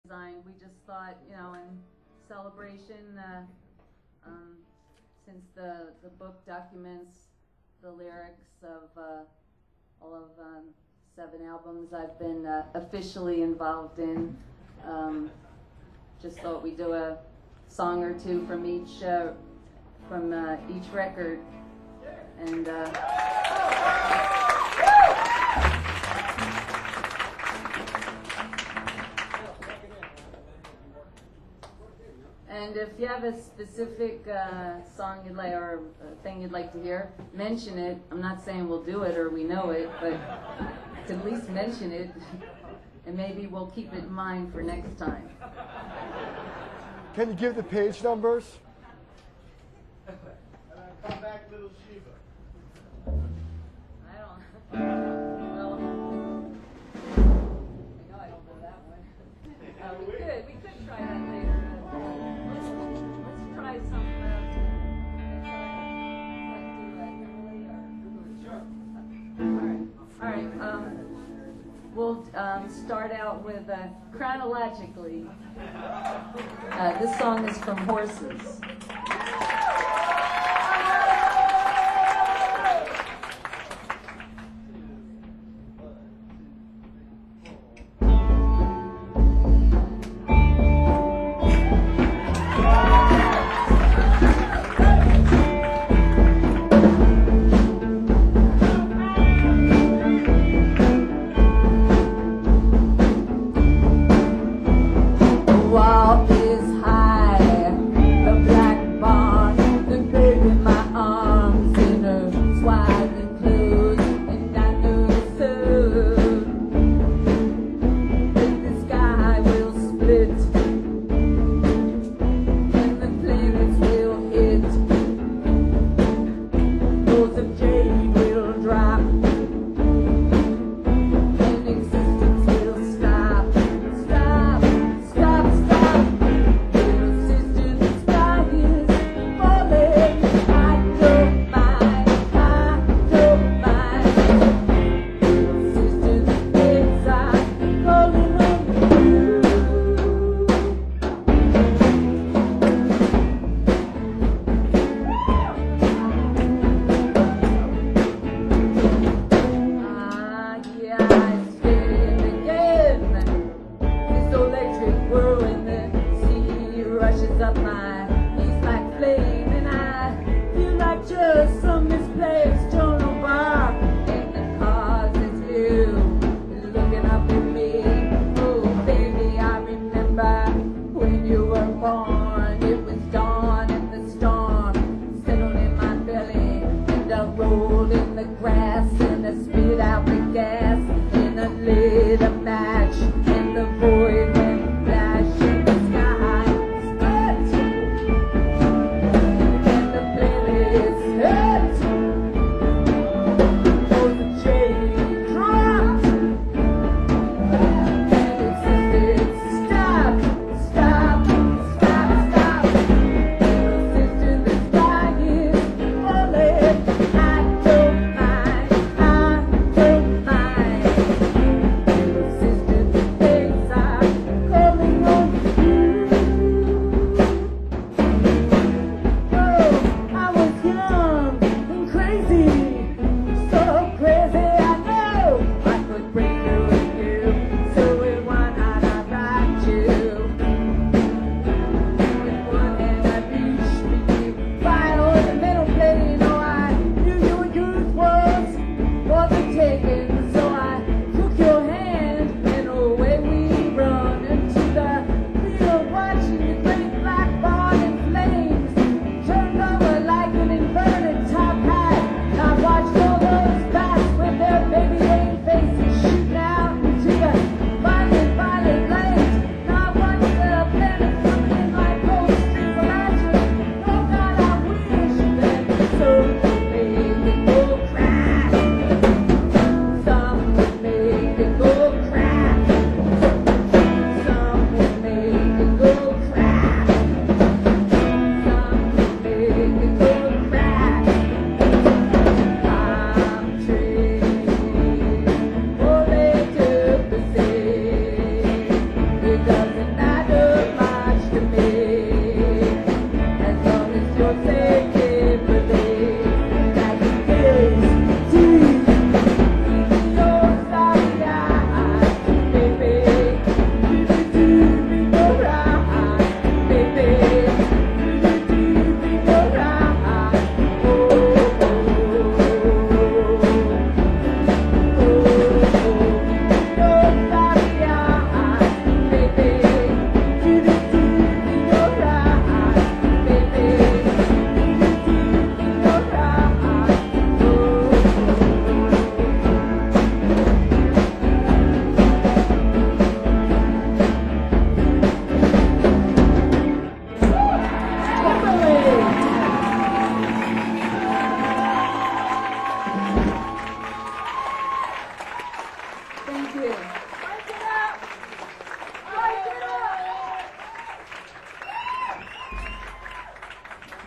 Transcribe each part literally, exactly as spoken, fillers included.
designed. We just thought, you know, in celebration, uh, um, since the, the book documents the lyrics of uh, all of um, seven albums I've been uh, officially involved in, um, just thought we'd do a song or two from each uh, from uh, each record, and. Uh, And if you have a specific uh, song you'd like or a thing you'd like to hear, mention it. I'm not saying we'll do it or we know it, but at least mention it, and maybe we'll keep it in mind for next time. Can you give the page numbers? Come back, little Shiva. I don't. Well, I know I don't know that one. Uh, we could. We could try that later. Try some. Uh, all right. All right. Um, we'll um, start out with uh, chronologically. Uh, this song is from Horses.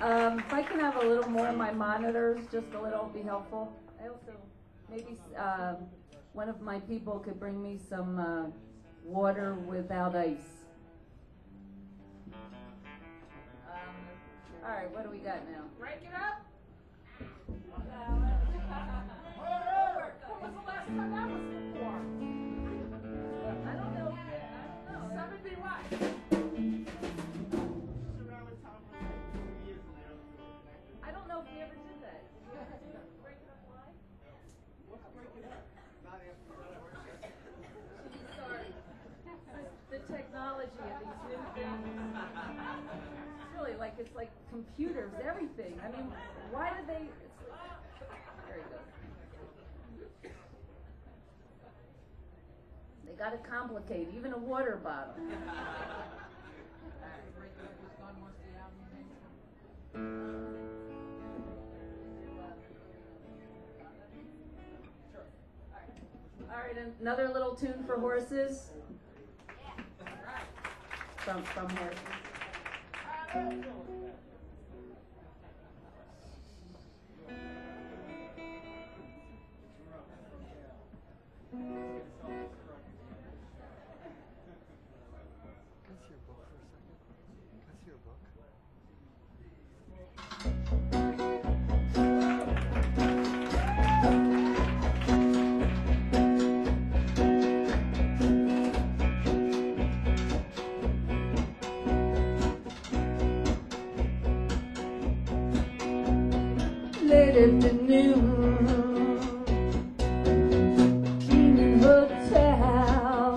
Um, if I can have a little more of my monitors, just a little, be helpful. I also, maybe, uh, one of my people could bring me some, uh, water without ice. Um, all right, what do we got now? Break it up. When was the last time that was performed? I don't know. I don't know. seventy what? I don't know if we ever did that. Break it up live? Sorry. The technology of these new things. It's really like, it's like computers, everything. I mean, why did they, it's like, there you go. They gotta complicate, even a water bottle. All right, another little tune for horses. From, from horses. Can I see your book for a second? Can I see your book? Late afternoon, dreaming hotel.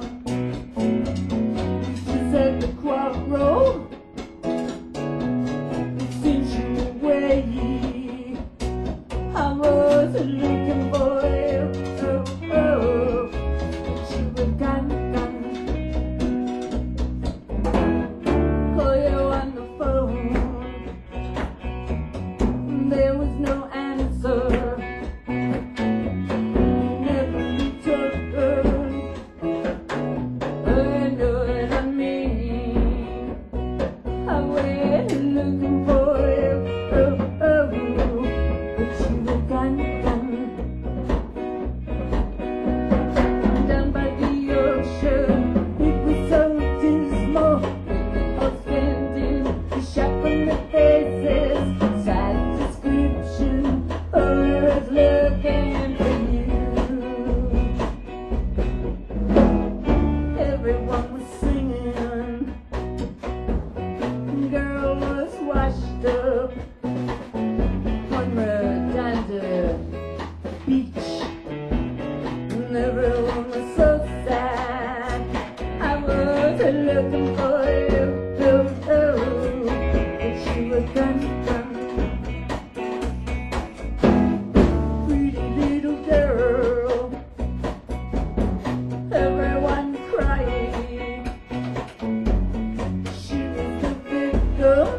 She's at the crossroad, since you away. I was looking for you, oh, oh, but you were gone, gone. Call you on the phone. There was no answer. Never returned. I know what I mean. I went looking for you, oh, oh, but you were gone, gone. Down by the ocean, it was so dismal. Women all standing, the shock on their faces. Sad description, always looking for you. Everyone was singing, girl was washed up on Redondo Beach, and everyone was so sad. I was looking for you, oh, oh, but you were gone, gone. Pretty little girl, everyone crying. She was the victim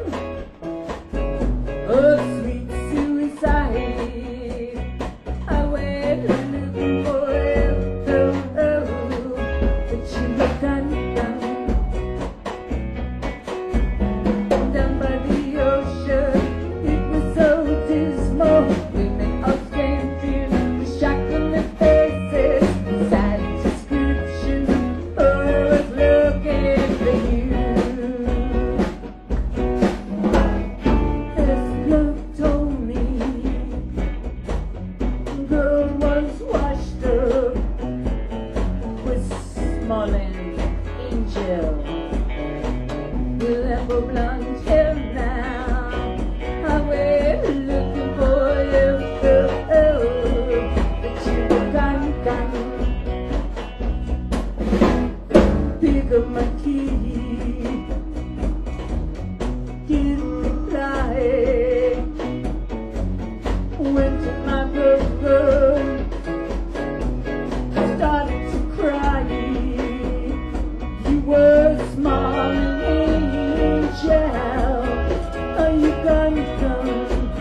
of sweet suicide. I went looking for you, oh, oh, but you were gone, gone. Down by the ocean, it was so dismal. Women all standing, the shock on their faces. Sad description, always looking for you. This love told me, girl was washed up with small and angel. We'll have a blonde hair now. I went looking for you, oh, oh, but you were gone, gone. Pick up my key, didn't reply. Went to my bedroom, started to cry. You were a smiling angel. Are you gone, gone?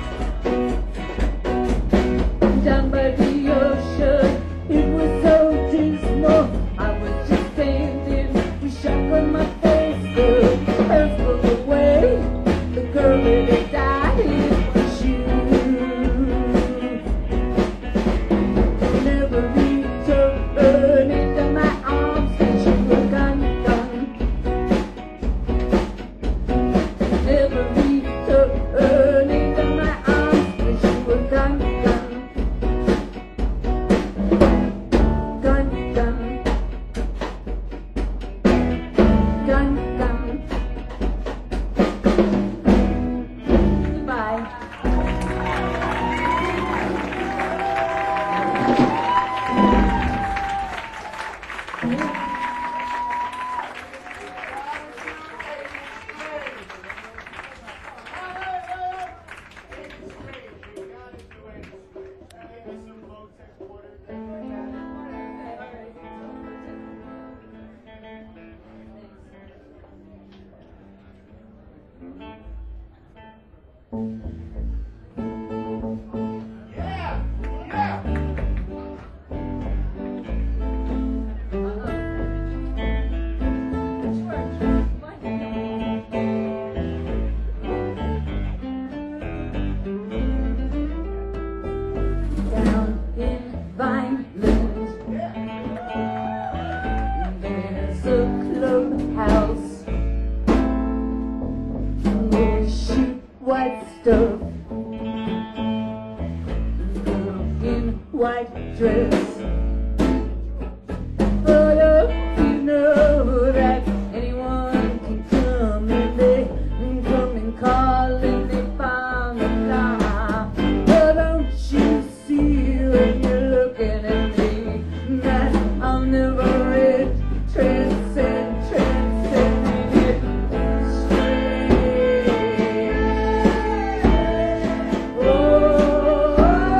Down by the ocean, it was so dismal. I was just standing with shock on my face. The earth blew away, the girl that had died. Yeah! Yeah! Down in Vineland, there's a clubhouse. They shoot white stuff. Girl in white dress. But uh, you know that anyone can come and they can come and call and they found a fly. But don't you see when you're looking at me that I'm never ready, transcend, transcending it straight. Oh,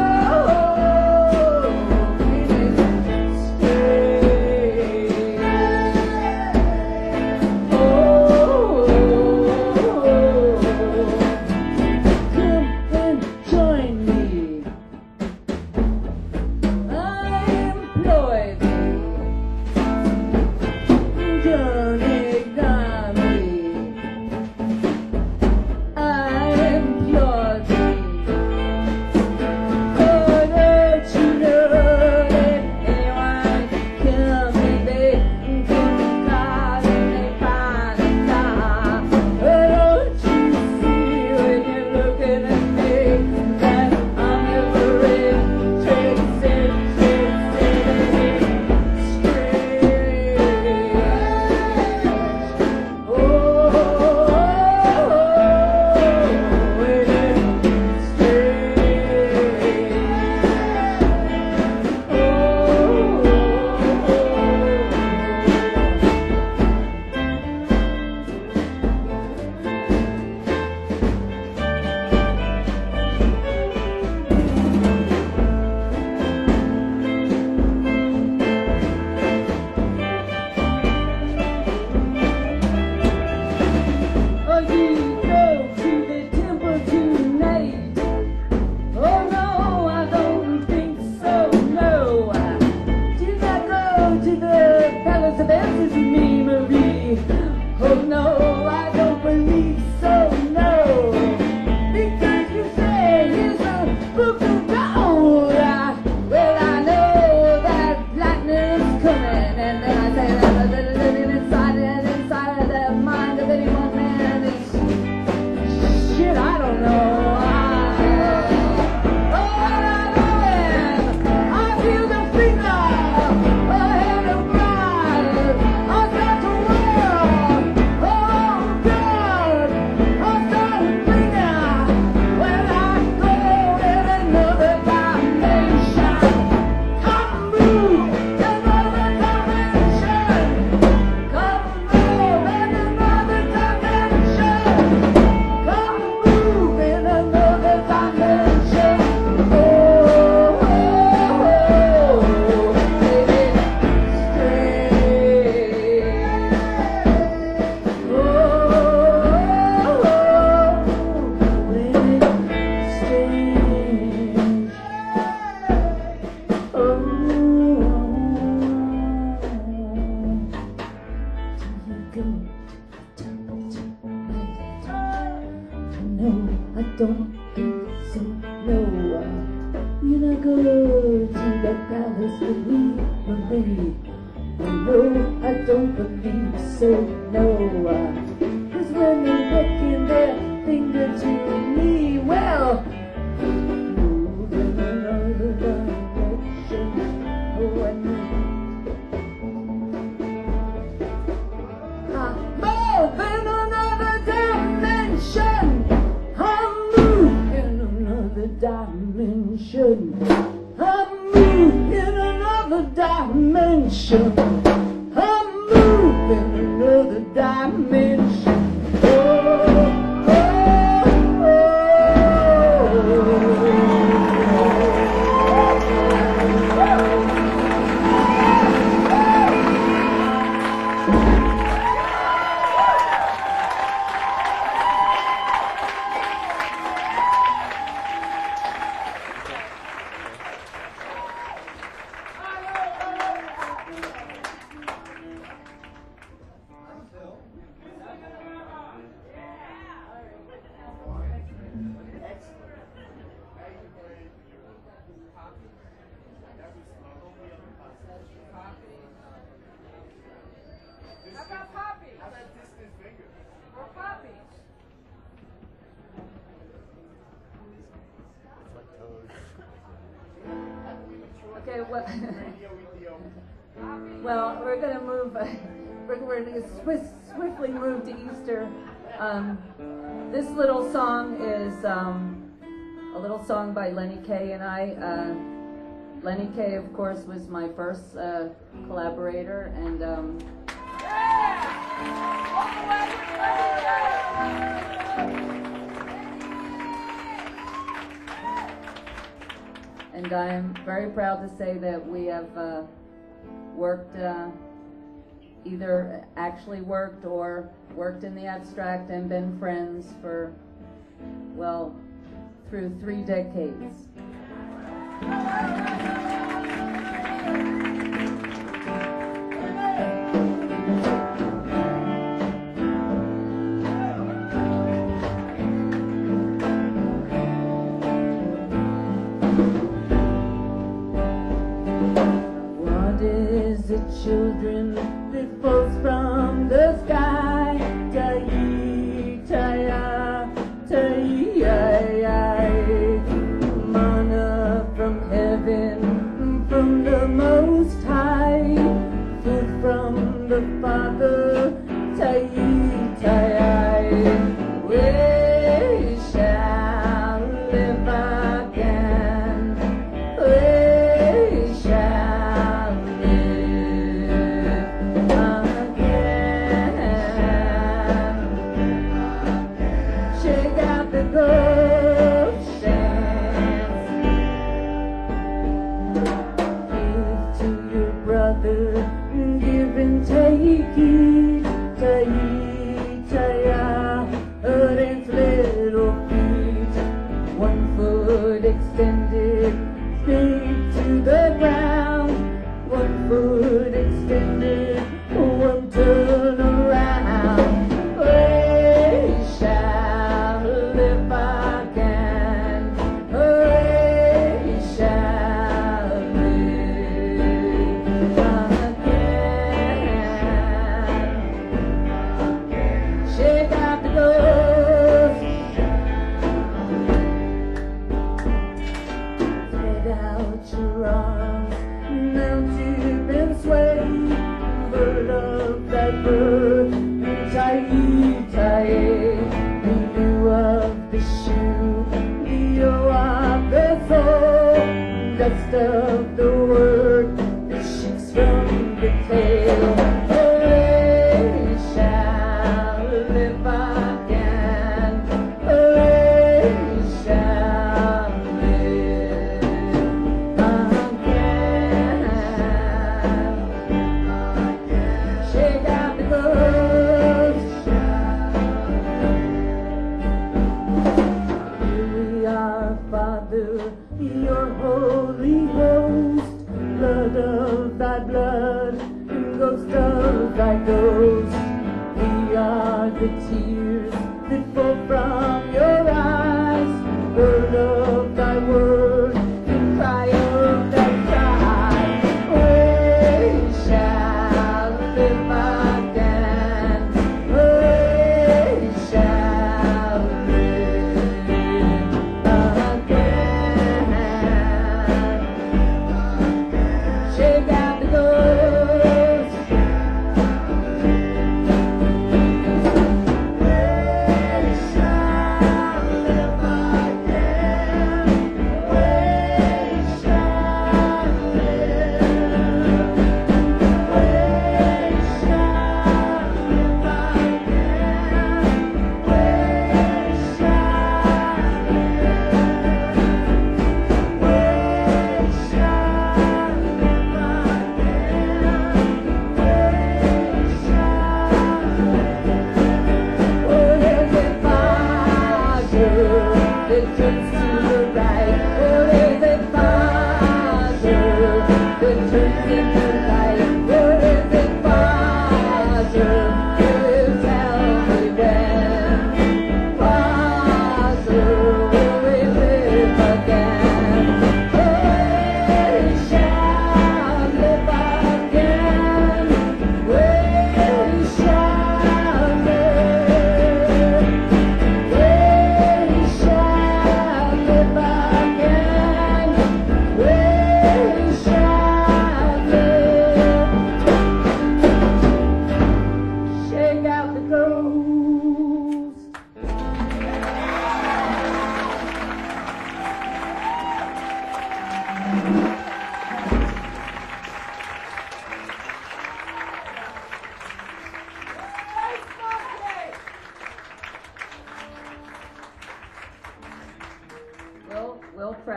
don't think so, no. When I go to the palace with me, Marie, oh no, I don't believe so, no. Cause when they beckon their finger to me, well, move in another direction, oh I know. I'm moving another dimension. I'm moving another dimension. I'm moving another dimension. I'm moving another dimension. Oh, oh, oh. what? Radio Ethiopia. Well, we're going to move, uh, we're, we're going to swift, swiftly move to Easter. Um, this little song is um, a little song by Lenny Kaye and I. Uh, Lenny Kaye, of course, was my first uh, collaborator, and um, and I'm very proud to say that we have uh, worked, uh, either actually worked or worked in the abstract and been friends for, well, through three decades. What is it, children, that falls from the sky? Ta-yi-ta-ya, ta-yi-ya-ya. Manna from heaven, from the Most High, food from the Father, ta-yi-ta-ya. We shall live again, we shall live again. Shake out the ghost dance, give to your brother, give and take it, ta-yi-ta-ya, dance little feet, one foot extended, feet to the ground, one foot extended, one turn around. We shall live again, we shall live again. Shake out the ghost, spread out your arms, mount up and sway, bird of that bird, ta-yi-ta-yi. Renew of the shoe, the O of the soul, dust of the word, the shakes from the tail. We shall live again, we shall live again. Shake out the ghost. Here we are, Father, your holy host, blood of thy blood, ghost of thy ghost. We are the tears that fall from your eyes, word of thy word, and cry of thy cry. We shall live again, we shall live again. Shake out the ghost. We shall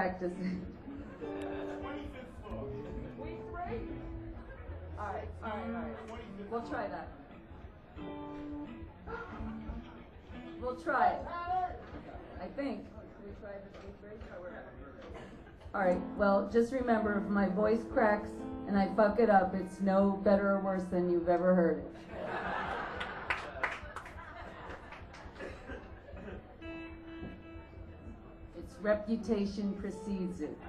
practicing. twenty-fifth floor. Week three? Alright, alright, alright. We'll try that. We'll try it. I think. Can we try this week three? Oh, we're having All right. Well, just remember, if my voice cracks and I fuck it up, it's no better or worse than you've ever heard it. Its reputation precedes it.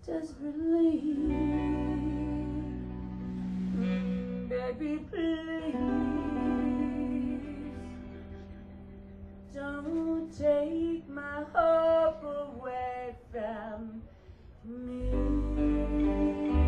desperately. Mm, baby, please don't take my hope away from me.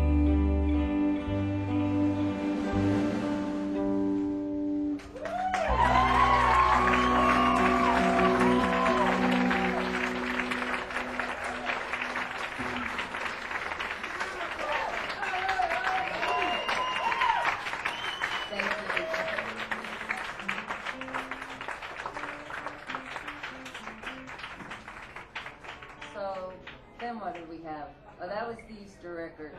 So, then what did we have? Oh, that was the Easter record.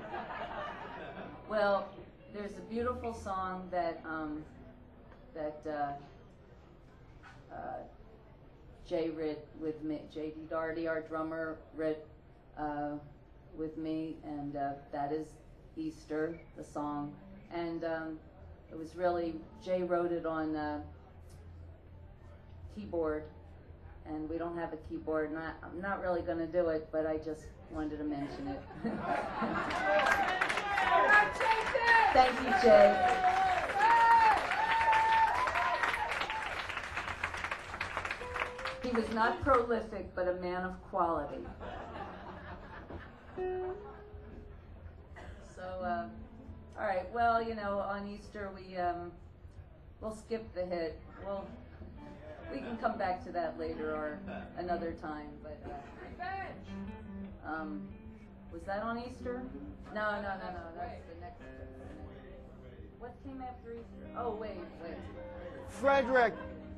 Well, there's a beautiful song that um, that uh, uh, Jay writ with me. J D Doherty, our drummer, writ uh, with me, and uh, that is Easter, the song. And um, it was really, Jay wrote it on uh, keyboard. And we don't have a keyboard, and I, I'm not really going to do it, but I just wanted to mention it. Thank you, Jay. He was not prolific, but a man of quality. So, uh, all right, well, you know, on Easter, we, um, we'll skip the hit. We'll... We can come back to that later or another time, but uh, um, was that on Easter? No, no, no, no, that's the next. What came after Easter? Oh, wait, wait. Frederick.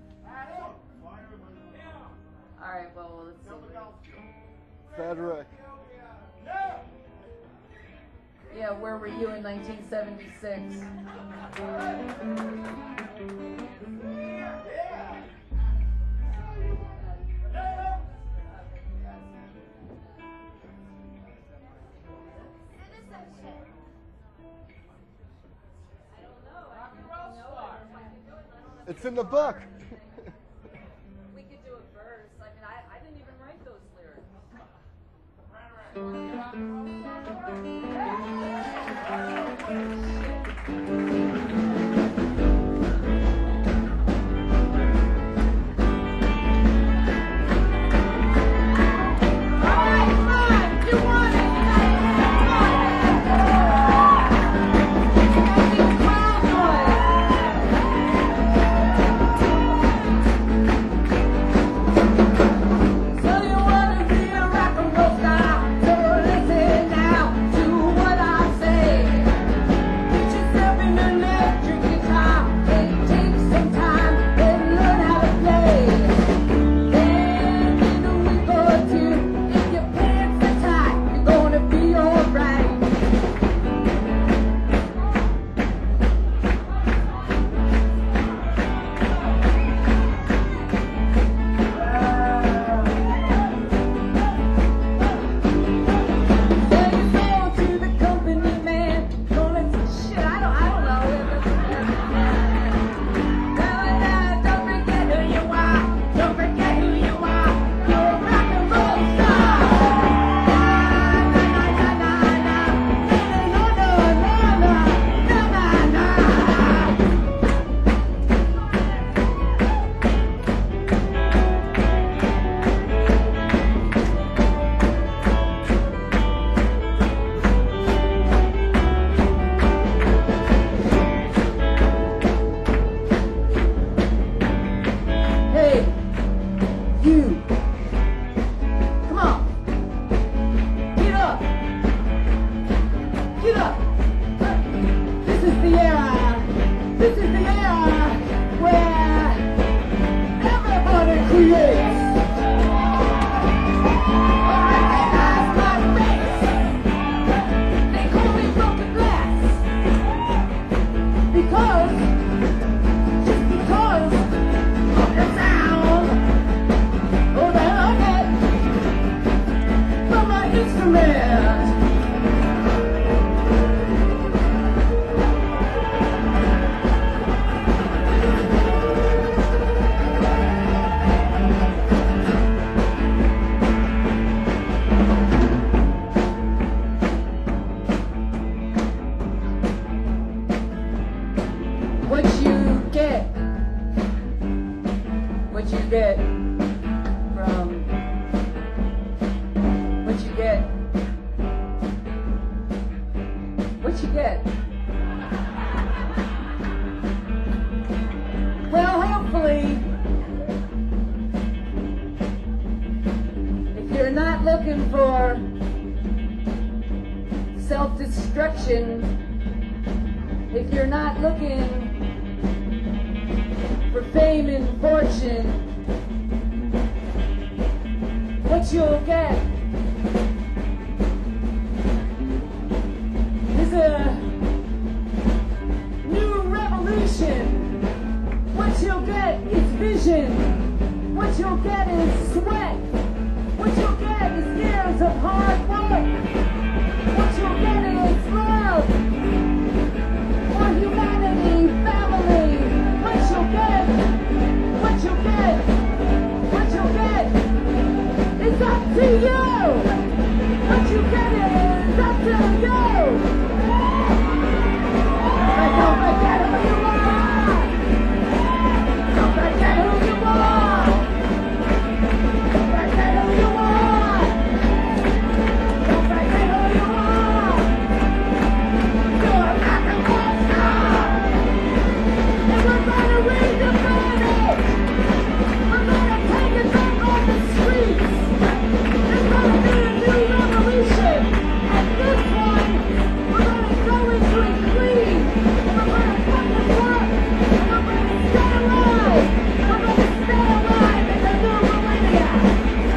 All right, well, let's see. Frederick. Yeah, where were you in nineteen seventy-six? It's in the book. We could do a verse. I mean, I, I didn't even write those lyrics. get from what you get. What you get? Well, hopefully, if you're not looking for self-destruction, if you're not looking for fame and fortune, what you'll get is a new revolution. What you'll get is vision. What you'll get is sweat. What you'll get is years of hard work. What you'll get is love for humanity, family. What you'll get, what you'll get, what you'll get is up to you. What you get is up to you. But don't forget who you are. Don't forget who you are. Don't forget who you are. Don't forget who you are. You're not the monster. And we're gonna redefine it. We're gonna take it back on the streets. There's gonna be a new revolution. And this one, we're gonna go into it clean. We're gonna fucking work. And we're gonna stay alive. We're gonna stay alive in the new millennia.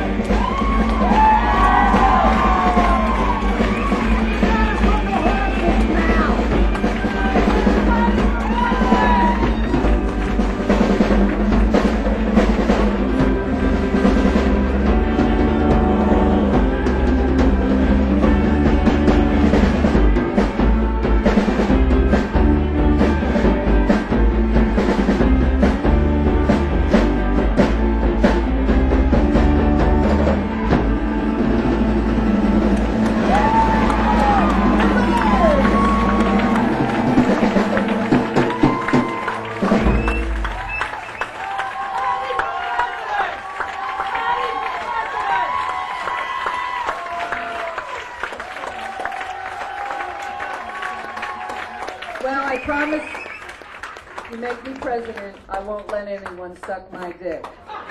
Well, I promise, you make me president, I won't let anyone suck my dick.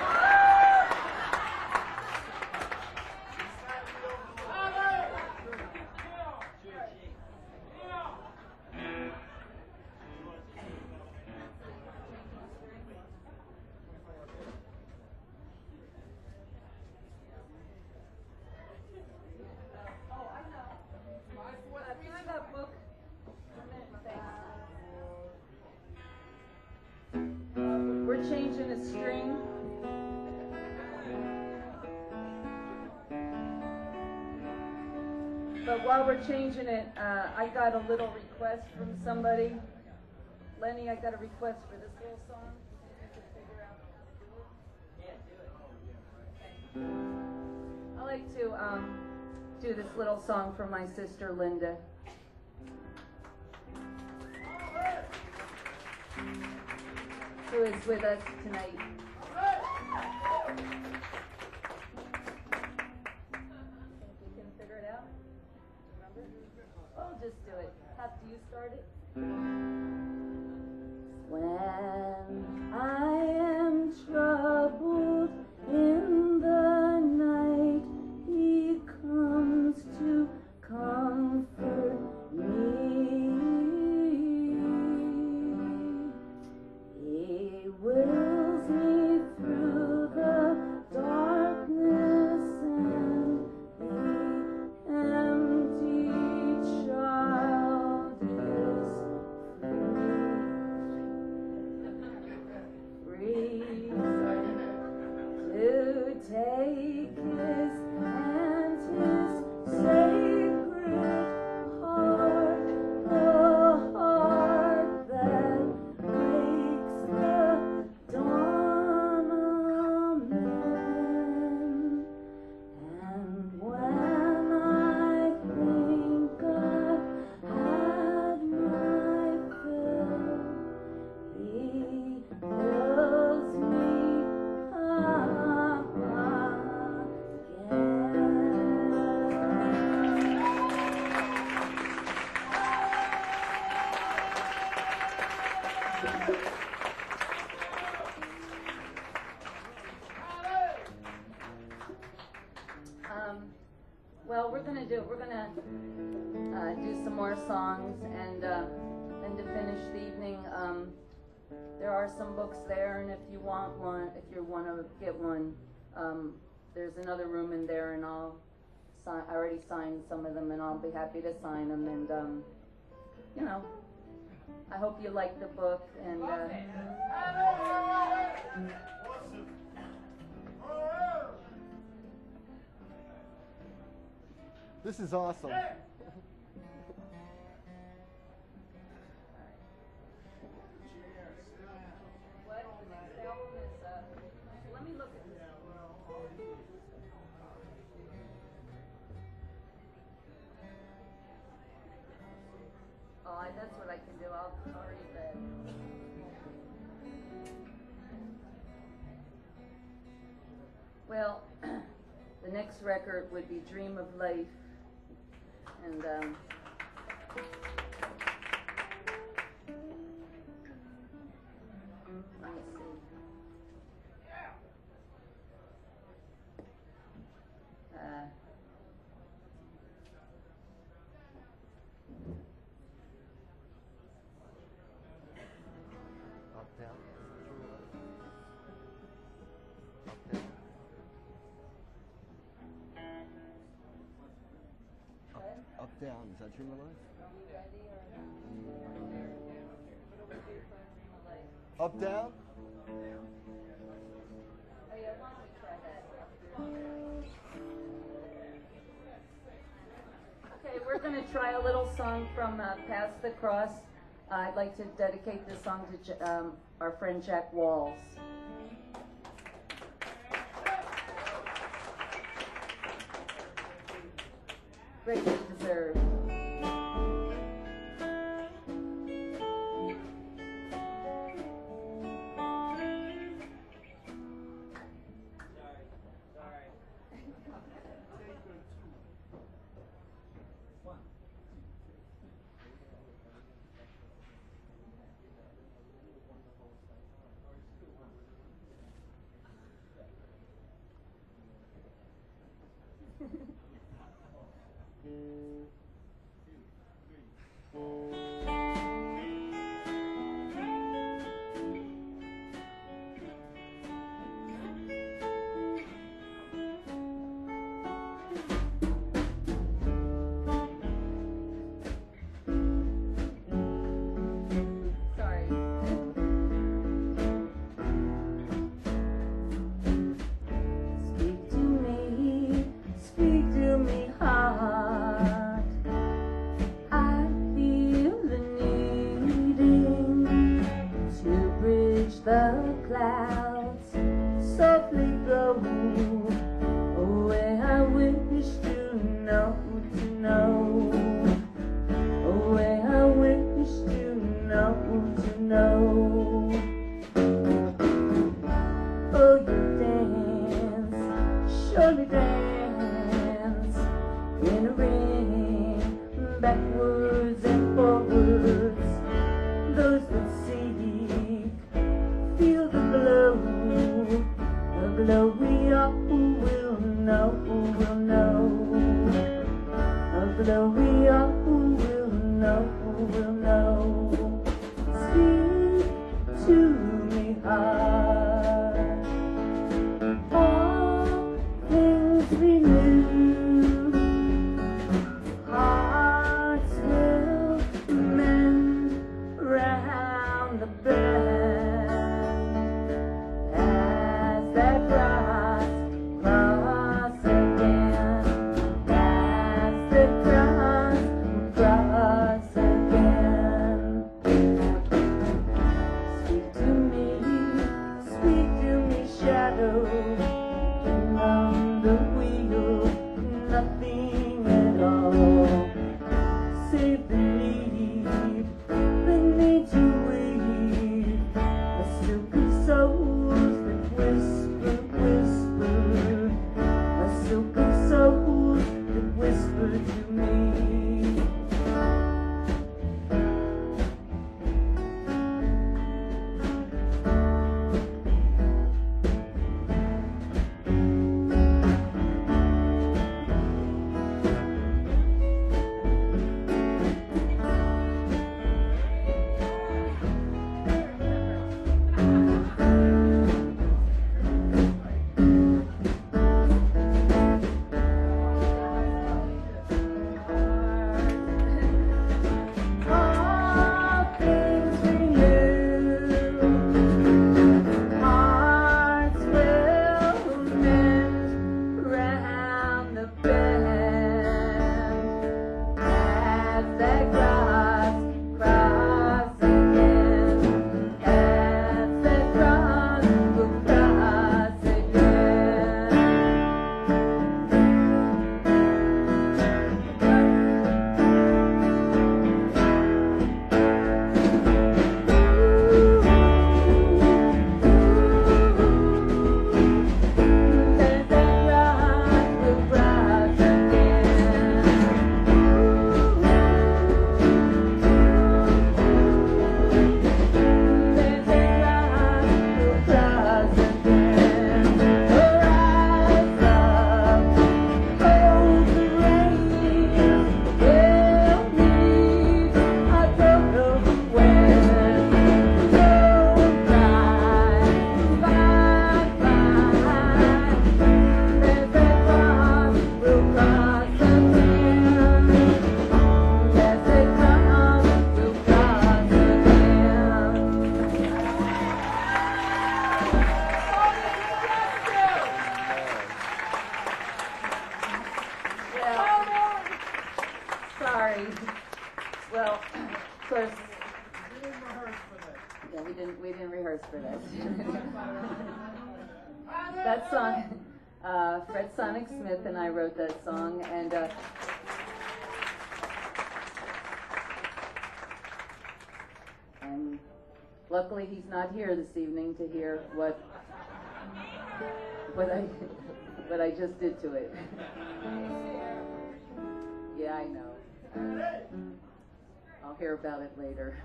We're changing a string. But while we're changing it, uh, I got a little request from somebody. Lenny, I got a request for this little song. You can figure out how to do it. Yeah, do it. I like to um, do this little song for my sister Linda. Who is with us tonight. Think we can figure it out? Remember? Oh, just do it. Have do you start it? When I am troubled in the night, He comes to comfort me. He wills me through the darkness, and the empty child is free, free to take His and His sacred heart, the heart that breaks the dawn of man. And when I think I've had my fill, He fills me well, we're gonna do, we're gonna uh, do some more songs, and uh, then to finish the evening, um, there are some books there, and if you want one, if you want to get one, um, there's another room in there, and I'll sign, I already signed some of them, and I'll be happy to sign them, and um, you know, I hope you like the book, and uh, This is awesome. what the next album is, uh, let me look at this. Oh, I, that's what I can do. I'll, I'll read that. Well, the next record would be Dream of Life, and um, let me see. Uh, Up, down. Up, down. What? Up, down. Is that Dream of Life? Are we ready or not? What do we do for Dream of Life? Up, down? Oh yeah, why don't we try that? Okay, we're gonna try a little song from uh, Pass the Cross. Uh, I'd like to dedicate this song to J- um, our friend Jack Walls. Greatly deserved. Sorry. Speak to me, speak to me, heart. I feel the needing to bridge the clouds, softly go away. I wish to know, to know, away. I wish to know, to know. Oh, you dance, surely dance in a ring, backwards and forwards. Those that seek feel the glow, the glow. We all will know, will know, the glow. We all will know, will know. Speak to me, heart. All things renew, hearts will mend round the bend as that cross, cross uh, uh, Fred Sonic Smith and I wrote that song, and uh, and luckily he's not here this evening to hear what what I what I just did to it. Yeah, I know. Uh, I'll hear about it later.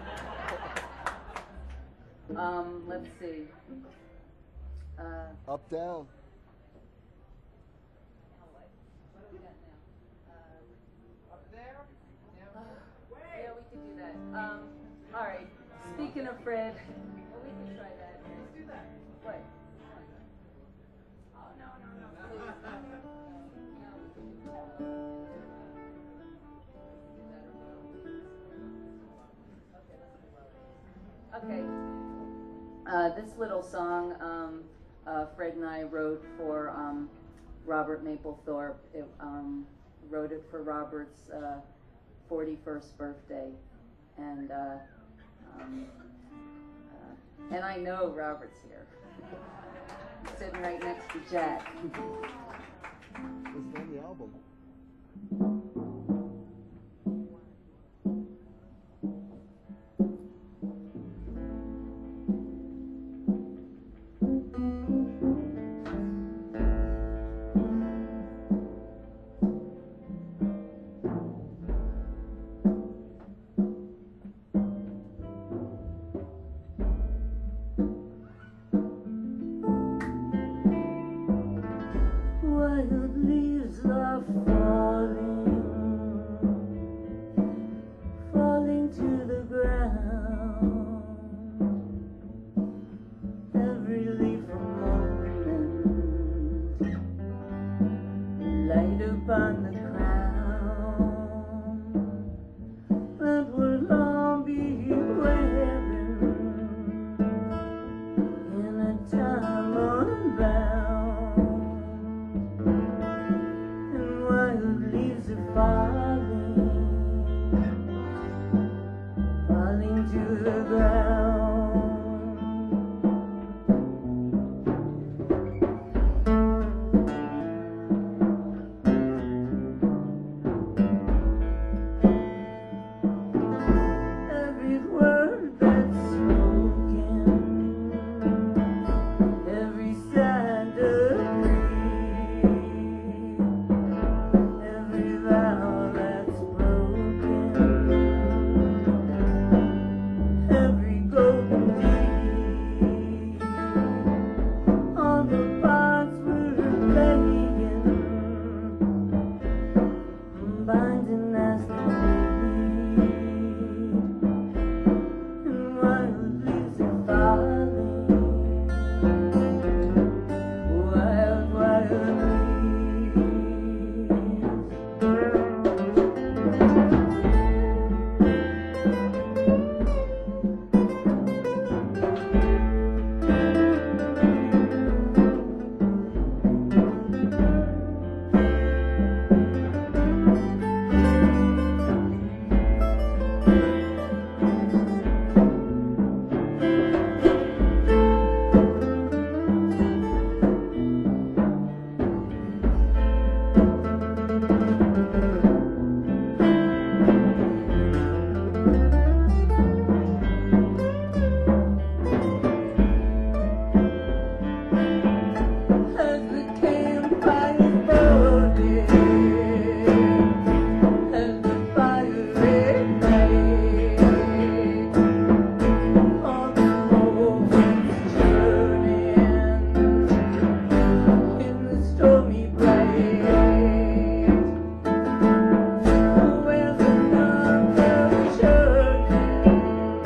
um, let's see. Uh, Up, down. What do we got now? Uh, Up there? Yeah, we could do that. Um, all right. Speaking of Fred, well, we can try that. Let's do that. What? Oh no no no! Please. No, we can do that. Okay. Uh, this little song, um, uh, Fred and I wrote for um, Robert Mapplethorpe. It, um, wrote it for Robert's uh, forty-first birthday, and uh, um, uh, and I know Robert's here, He's sitting right next to Jack. It's on the album. Wild leaves are falling, falling to the ground. Every leaf a moment, light upon the crown that will all be wearing in a time unbound. Wild leaves are falling, falling to the ground. Every word that's spoken, every sign agrees. Every vow that's broken, every golden deed, all the parts we're playing, binding as they need, and wild leaves are falling, wild, wild leaves. As the campfire burning, as the fire ignites, all the moments churning in the stormy bright. Where the numbers churning,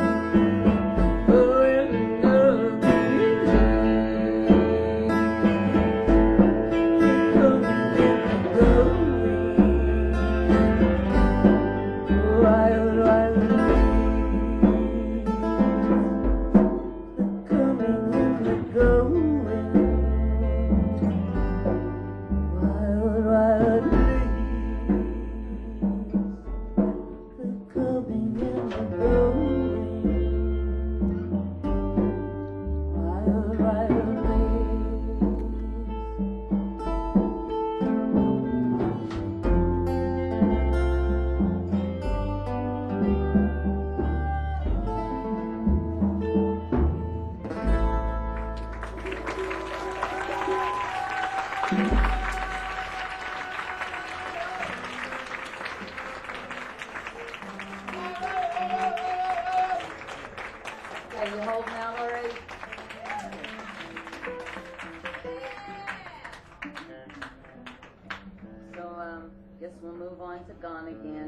where the numbers churning. Come Okay, you hold now, Lori? So, um, guess we'll move on to Gone Again.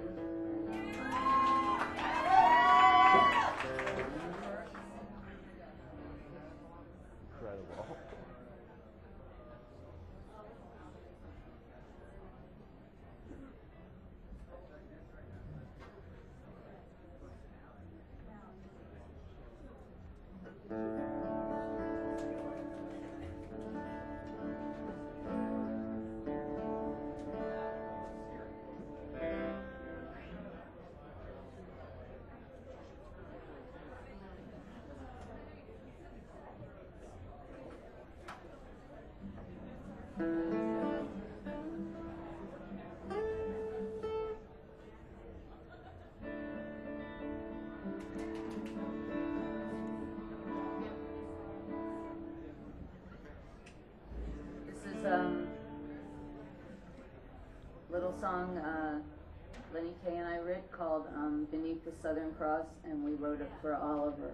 Incredible. This is um little song uh, Lenny Kay and I wrote called um, Beneath the Southern Cross, and we wrote it for Oliver.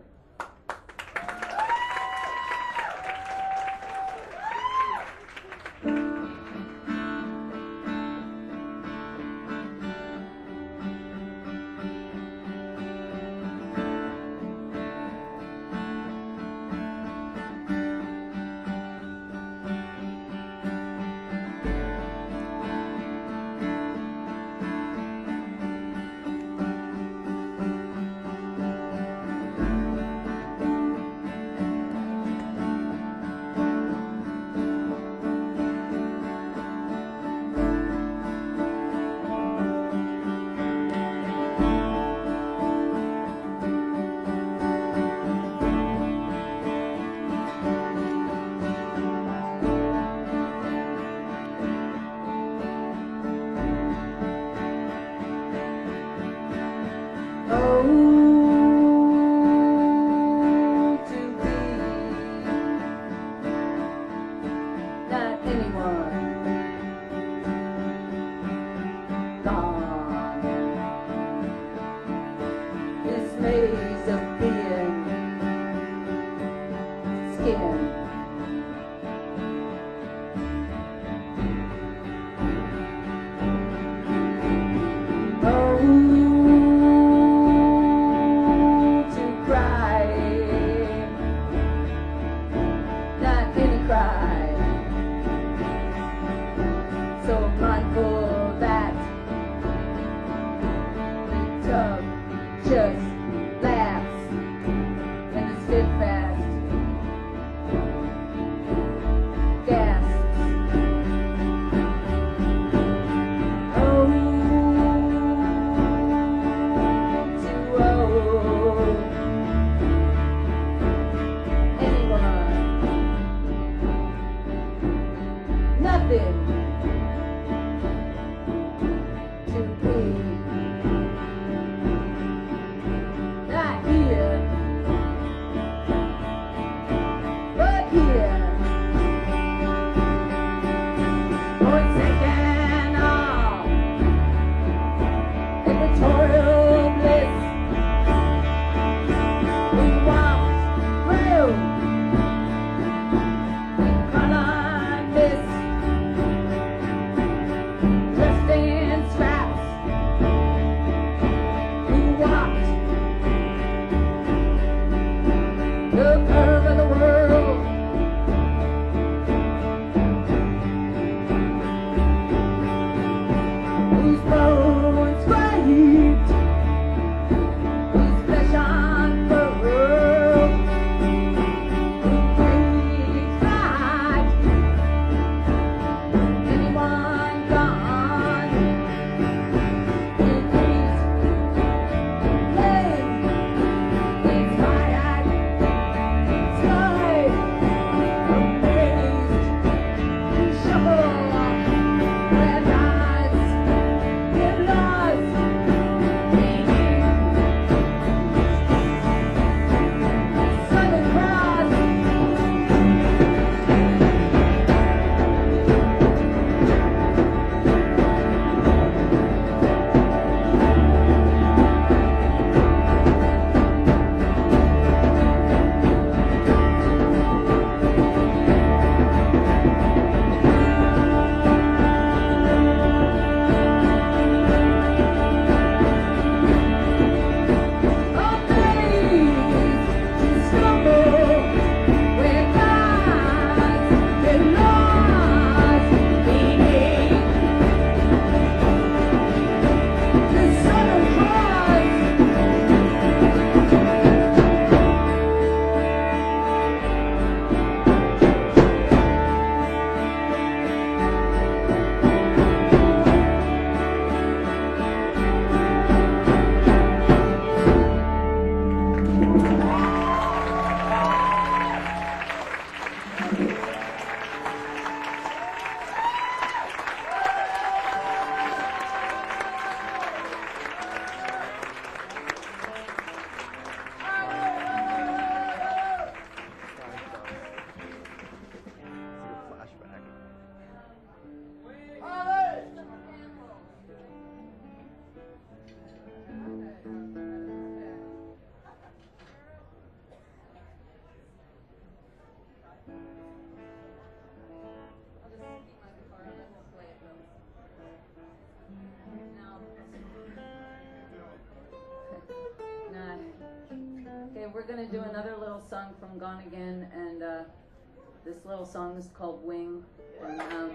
do another little song from Gone Again, and uh, this little song is called Wing. And um,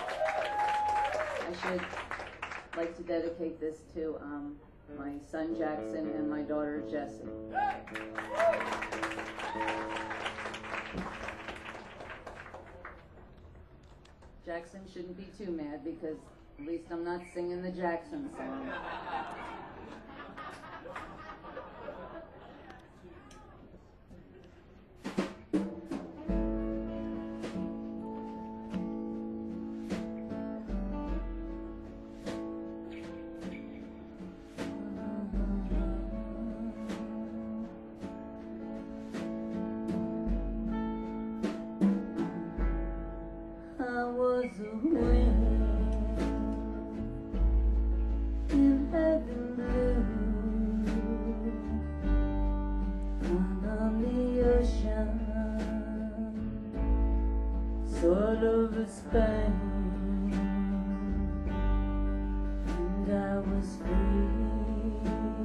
I should like to dedicate this to um, my son Jackson and my daughter Jessie. Jackson shouldn't be too mad because at least I'm not singing the Jackson song. I was a wing in heaven blue, on the ocean, sort of a Spain, and I was free,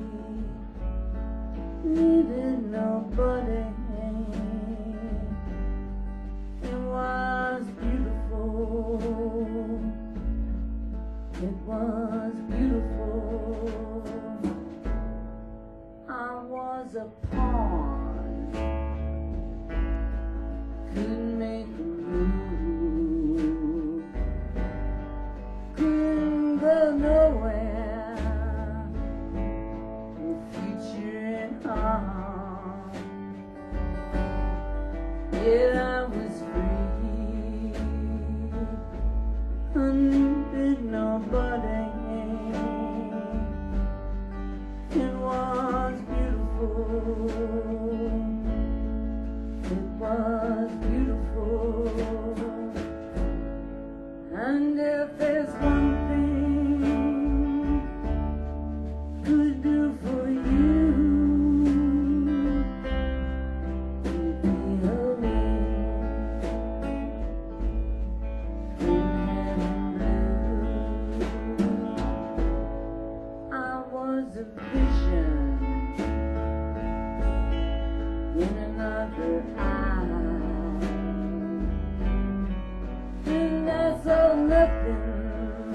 needed nobody. It was beautiful. It was beautiful. I was a pawn, couldn't make a move, couldn't go nowhere, no future at all. Yet I was free, I needed nobody. It was beautiful. It was beautiful. And if there's one thing could do for you, it'd be a wing in heaven blue. I was a vision in another eye, and that's all nothing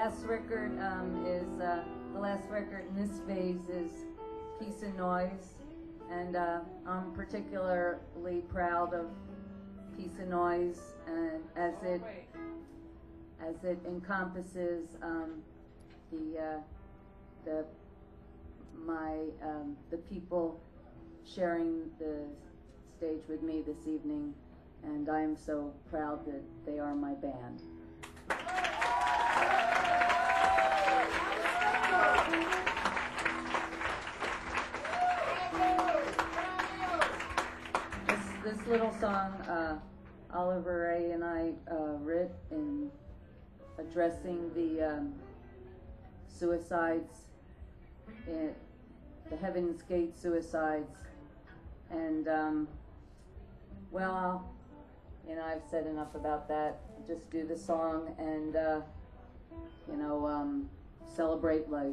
last record um, is uh, the last record in this phase is Peace and Noise, and uh, I'm particularly proud of Peace and Noise, and as it as it encompasses um, the uh, the my um, the people sharing the stage with me this evening, and I am so proud that they are my band. This, this little song, uh, Oliver Ray and I uh, writ in addressing the um, suicides, in, the Heaven's Gate suicides, and um, well, I'll, you know, I've said enough about that. Just do the song and, uh, you know, um, celebrate life.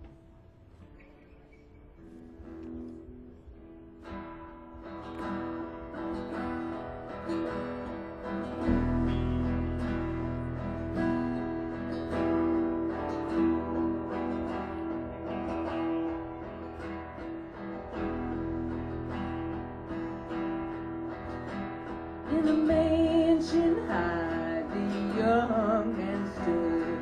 In a mansion high, the young man stood,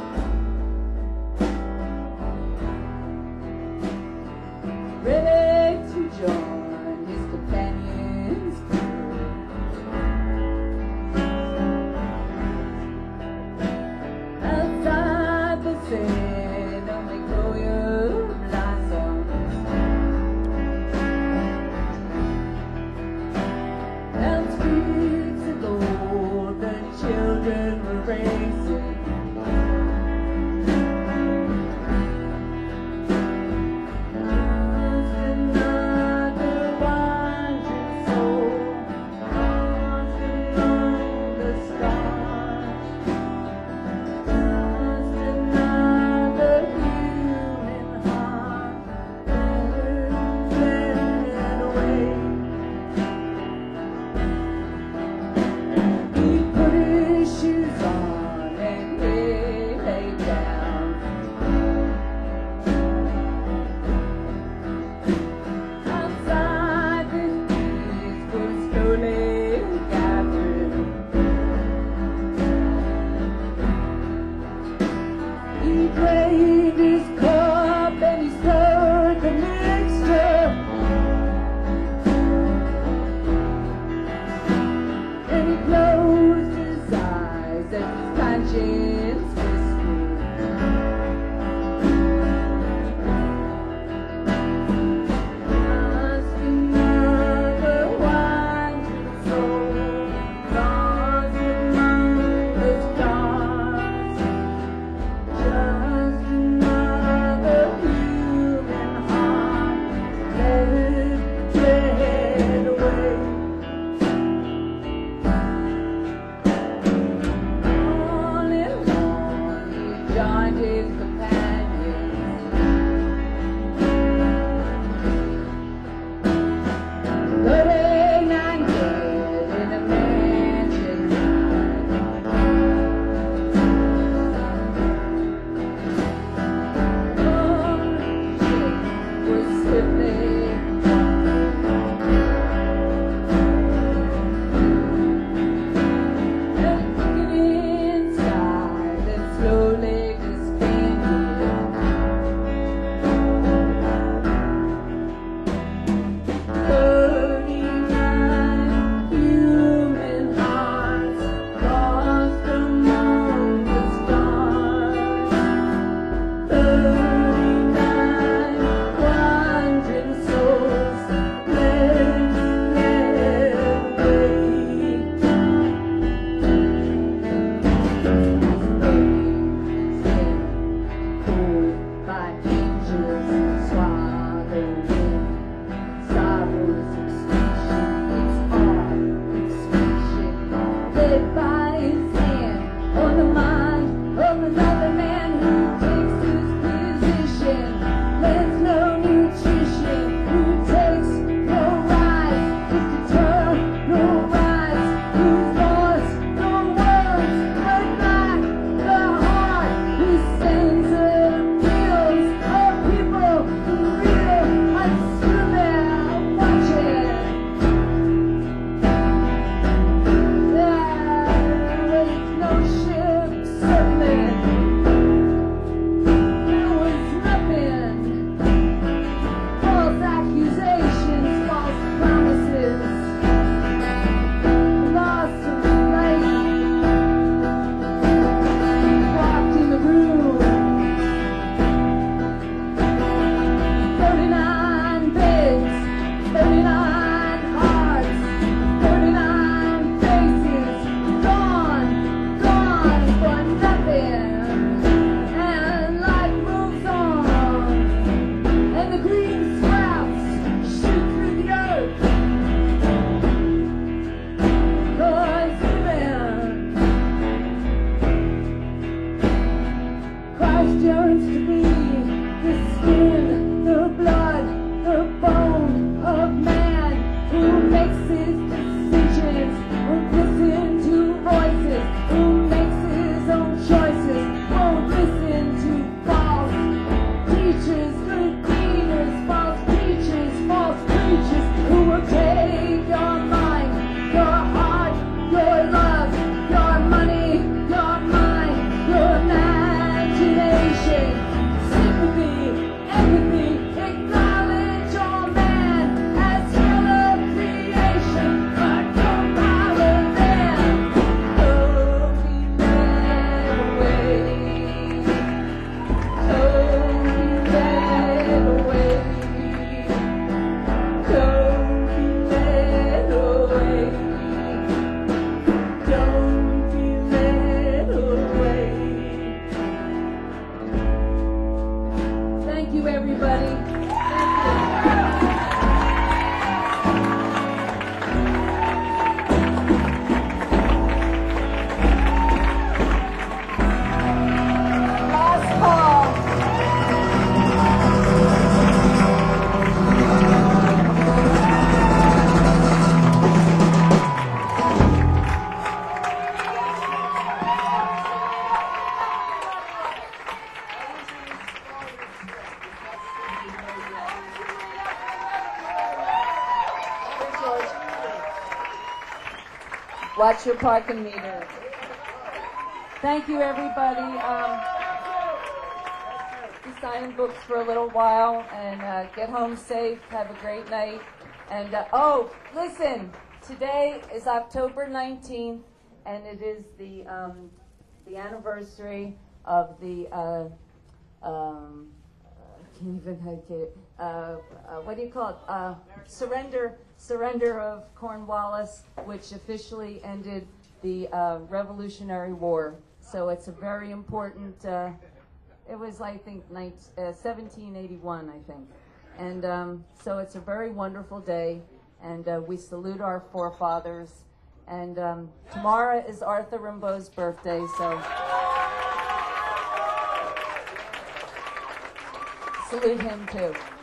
ready to join his companions' crew. Outside the sand, on Magnolia blossoms, down streets of gold, the children were racing. Just another wandering soul, lost among the stars. Just another human heart, fled away. He put his shoes on and he lay down. Outside the leaves were slowly gathering. He drained his cup and he stirred the mixture. And he closed his eyes as his conscience whispered. Just another wandering soul, lost among the stars. Just another human heart, fled, fled away. All alone Watch your parking meter. Thank you, everybody. Um, be signing books for a little while and uh, get home safe. Have a great night. And uh, oh, listen, today is October nineteenth, and it is the um, the anniversary of the uh, um, I can't even I can't, uh, uh, what do you call it? Uh, surrender surrender of Cornwallis, which officially ended the uh, Revolutionary War. So it's a very important. Uh, it was, I think, nineteen, uh, seventeen eighty-one, I think. And um, so it's a very wonderful day, and uh, we salute our forefathers. And um, tomorrow is Arthur Rimbaud's birthday, so salute him too.